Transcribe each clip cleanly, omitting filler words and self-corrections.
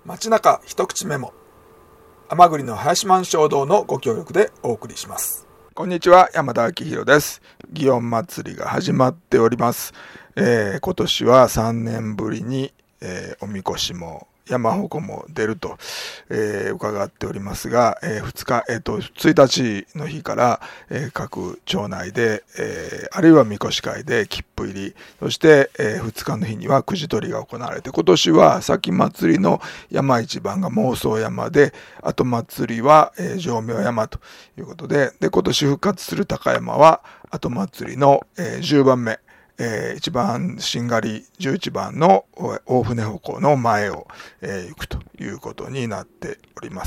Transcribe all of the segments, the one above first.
街中一口メモ、甘栗の林満衝動のご協力でお送りします。こんにちは、山田明宏です。祇園祭りが始まっております。今年は3年ぶりに、おみこしも山鉾も出ると、伺っておりますが、1日の日から、各町内で、あるいはみこし会で切符入り、そして、2日の日にはくじ取りが行われて、今年は先祭りの山一番が妄想山で、後祭りは、上明山ということで、今年復活する高山は後祭りの、10番目。1番しんがり11番の大船鉾の前を、行くということになっております。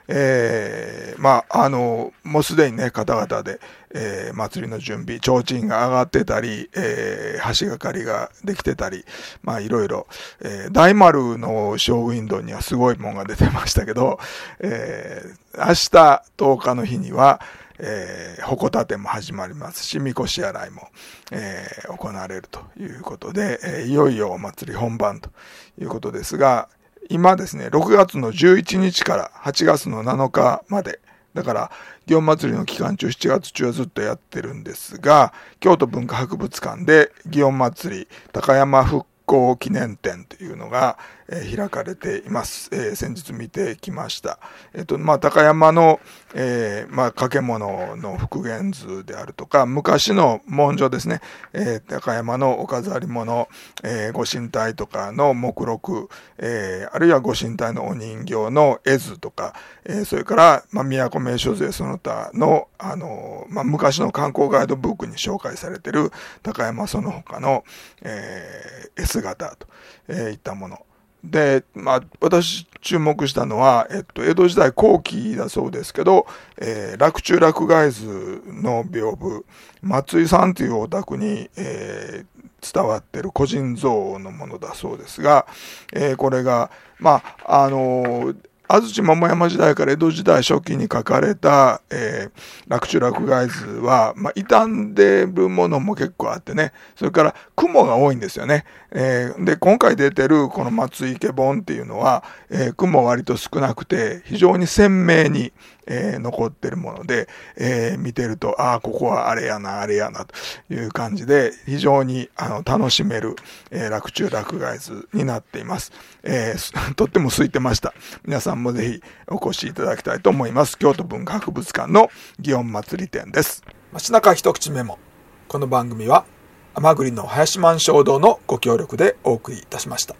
もうすでにね、方々で、祭りの準備、提灯が上がってたり、橋がかりができてたり、いろいろ、大丸のショーウィンドウにはすごいもんが出てましたけど、明日10日の日には、鉾立ても始まりますし、みこし洗いも、行われるということで、いよいよお祭り本番ということですが、今ですね、6月の11日から8月の7日まで、だから祇園祭りの期間中7月中はずっとやってるんですが、京都文化博物館で祇園祭り高山復興記念展というのが、開かれています。先日見てきました。高山の、掛物の復元図であるとか、昔の文書ですね、高山のお飾り物、ご神体とかの目録、あるいはご神体のお人形の絵図とか、それから、都名所勢その他の、昔の観光ガイドブックに紹介されている高山その他の、絵姿といったもの。で、私注目したのは、江戸時代後期だそうですけど、洛中洛外図の屏風、松井さんというお宅に、伝わっている個人像のものだそうですが、これが、安土桃山時代から江戸時代初期に書かれた、洛中洛外図は、傷んでるものも結構あってね、それから雲が多いんですよね。で、今回出てるこの松井家本っていうのは、雲割と少なくて、非常に鮮明に、残ってるもので、見てると、ここはあれやな、あれやな、という感じで、非常に楽しめる、洛中洛外図になっています。とっても空いてました。皆さんもぜひお越しいただきたいと思います。京都文化博物館の祇園祭展です。街中一口メモ。この番組は、甘栗の林満衝動のご協力でお送りいたしました。